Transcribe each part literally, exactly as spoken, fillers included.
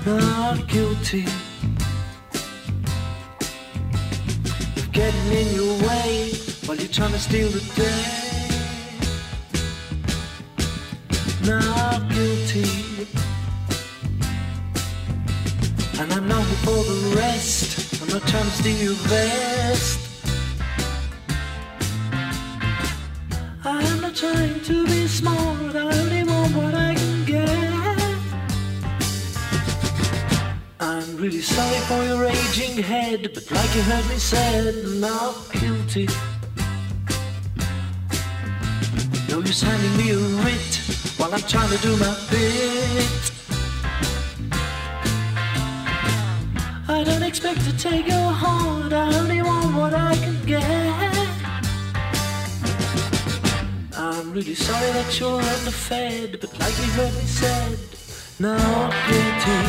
not guilty of getting in your way while you're trying to steal the day. Not guilty, and I'm not here for the rest. I'm not trying to steal your vest. I'm not trying to be smart, I only want what I can get. I'm really sorry for your raging head, but like you heard me said, not guilty. No use handing me a writ while I'm trying to do my bit. I don't expect to take your heart, I only want what I can get. I'm really sorry that you're underfed, but like you heard me said, not guilty.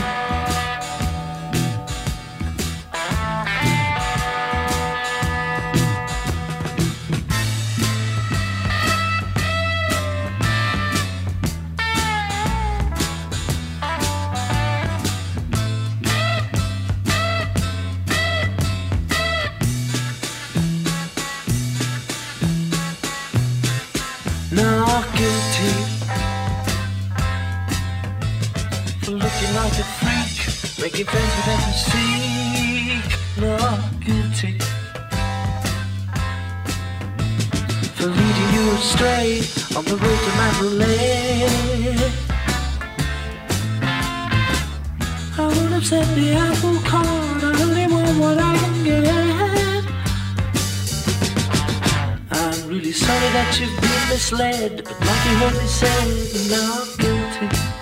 Not guilty for looking like a freak, making friends with them to seek. Not guilty for leading you astray on the road to Mandalay. I won't upset the apple cart, I only want what I can get. I'm really sorry that you've been misled, but like you heard me say, not guilty.